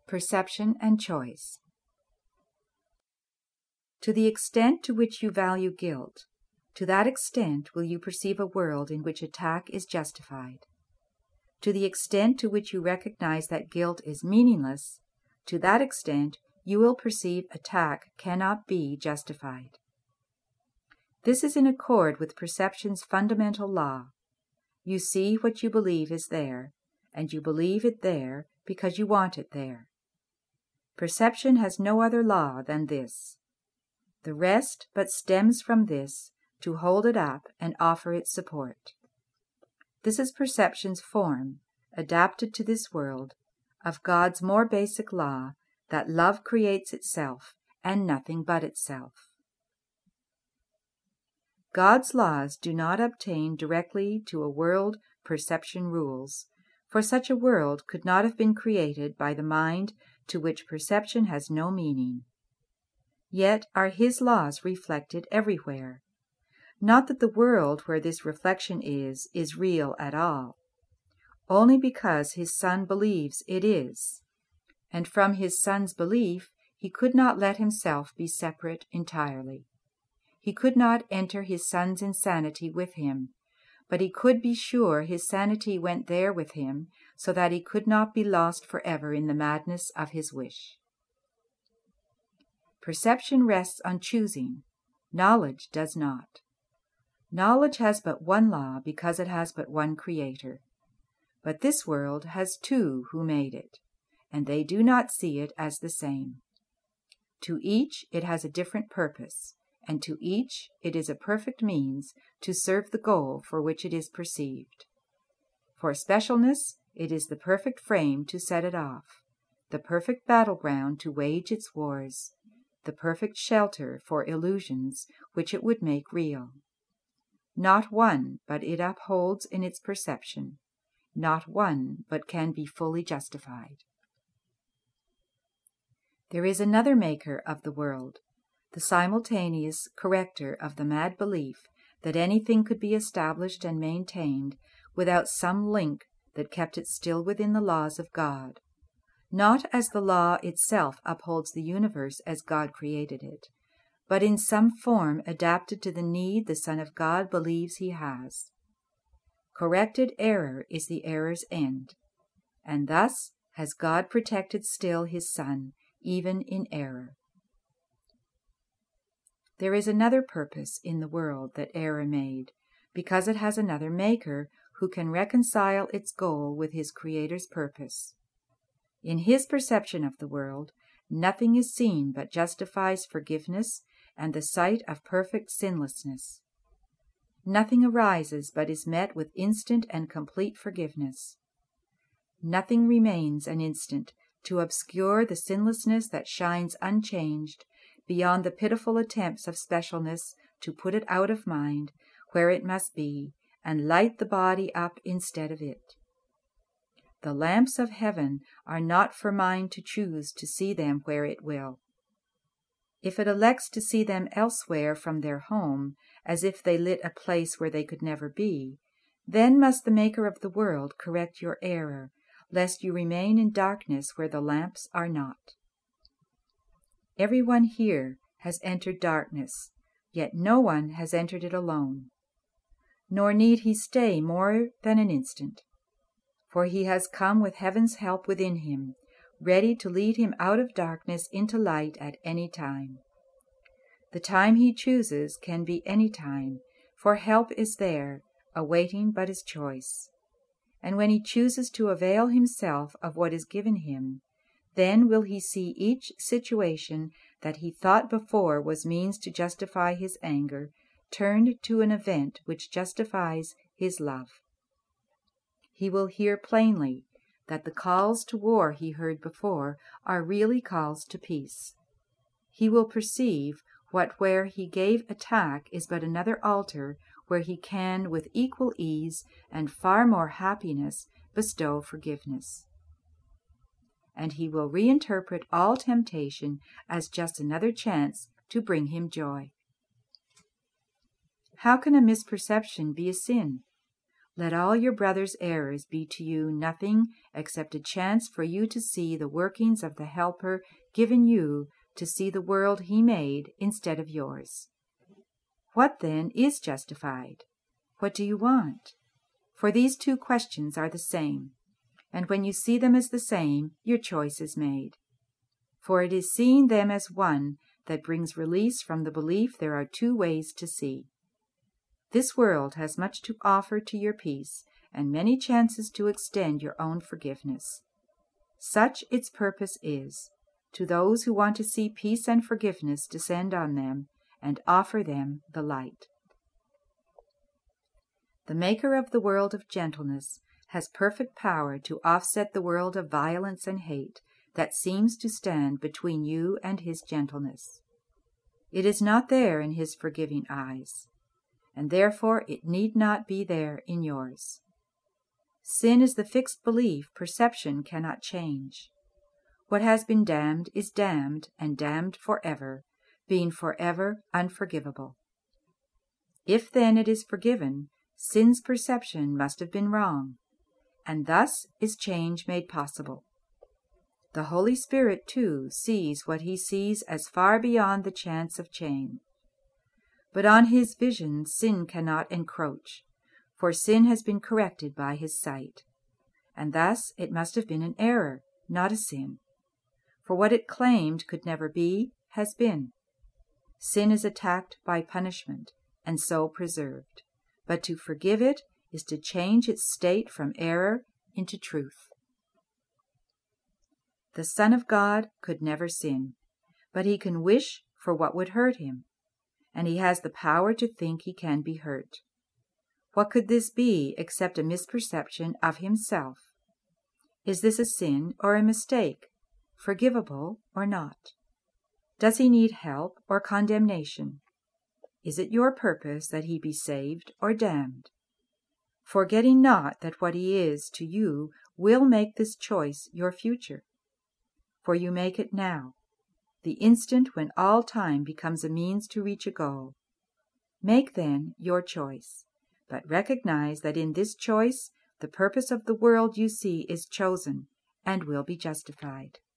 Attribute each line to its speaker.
Speaker 1: Perception and choice. To the extent to which you value guilt, to that extent will you perceive a world in which attack is justified. To the extent to which you recognize that guilt is meaningless, to that extent you will perceive attack cannot be justified. This is in accord with perception's fundamental law. You see what you believe is there, and you believe it there because you want it there. Perception has no other law than this. The rest but stems from this to hold it up and offer it support. This is perception's form, adapted to this world, of God's more basic law that love creates itself and nothing but itself. God's laws do not obtain directly to a world perception rules, for such a world could not have been created by the mind to which perception has no meaning. Yet are his laws reflected everywhere. Not that the world where this reflection is real at all, only because his Son believes it is, and from his Son's belief he could not let himself be separate entirely. He could not enter his Son's insanity with him, but he could be sure his sanity went there with him, so that he could not be lost forever in the madness of his wish. Perception rests on choosing. Knowledge does not. Knowledge has but one law because it has but one creator. But this world has two who made it, and they do not see it as the same. To each it has a different purpose, and to each it is a perfect means to serve the goal for which it is perceived. For specialness, it is the perfect frame to set it off, the perfect battleground to wage its wars, the perfect shelter for illusions which it would make real. Not one but it upholds in its perception, not one but can be fully justified. There is another maker of the world, the simultaneous corrector of the mad belief that anything could be established and maintained without some link that kept it still within the laws of God, not as the law itself upholds the universe as God created it, but in some form adapted to the need the Son of God believes he has. Corrected error is the error's end, and thus has God protected still his Son, even in error. There is another purpose in the world that error made, because it has another maker who can reconcile its goal with his Creator's purpose. In his perception of the world, nothing is seen but justifies forgiveness and the sight of perfect sinlessness. Nothing arises but is met with instant and complete forgiveness. Nothing remains an instant to obscure the sinlessness that shines unchanged beyond the pitiful attempts of specialness to put it out of mind where it must be and light the body up instead of it. The lamps of heaven are not for mind to choose to see them where it will. If it elects to see them elsewhere from their home, as if they lit a place where they could never be, then must the Maker of the world correct your error, lest you remain in darkness where the lamps are not. Everyone here has entered darkness, yet no one has entered it alone. Nor need he stay more than an instant, for he has come with heaven's help within him, ready to lead him out of darkness into light at any time. The time he chooses can be any time, for help is there, awaiting but his choice. And when he chooses to avail himself of what is given him, then will he see each situation that he thought before was means to justify his anger, turned to an event which justifies his love. He will hear plainly that the calls to war he heard before are really calls to peace. He will perceive what where he gave attack is but another altar where he can with equal ease and far more happiness bestow forgiveness. And he will reinterpret all temptation as just another chance to bring him joy. How can a misperception be a sin? Let all your brother's errors be to you nothing except a chance for you to see the workings of the Helper given you to see the world he made instead of yours. What then is justified? What do you want? For these two questions are the same, and when you see them as the same, your choice is made. For it is seeing them as one that brings release from the belief there are two ways to see. This world has much to offer to your peace, and many chances to extend your own forgiveness. Such its purpose is, to those who want to see peace and forgiveness descend on them, and offer them the light. The Maker of the world of gentleness has perfect power to offset the world of violence and hate that seems to stand between you and his gentleness. It is not there in his forgiving eyes, and therefore it need not be there in yours. Sin is the fixed belief perception cannot change. What has been damned is damned, and damned forever, being forever unforgivable. If then it is forgiven, sin's perception must have been wrong, and thus is change made possible. The Holy Spirit, too, sees what he sees as far beyond the chance of change. But on his vision sin cannot encroach, for sin has been corrected by his sight. And thus it must have been an error, not a sin. For what it claimed could never be, has been. Sin is attacked by punishment, and so preserved. But to forgive it is to change its state from error into truth. The Son of God could never sin, but he can wish for what would hurt him, and he has the power to think he can be hurt. What could this be except a misperception of himself? Is this a sin or a mistake, forgivable or not? Does he need help or condemnation? Is it your purpose that he be saved or damned? Forgetting not that what he is to you will make this choice your future. For you make it now, the instant when all time becomes a means to reach a goal. Make then your choice, but recognize that in this choice the purpose of the world you see is chosen and will be justified.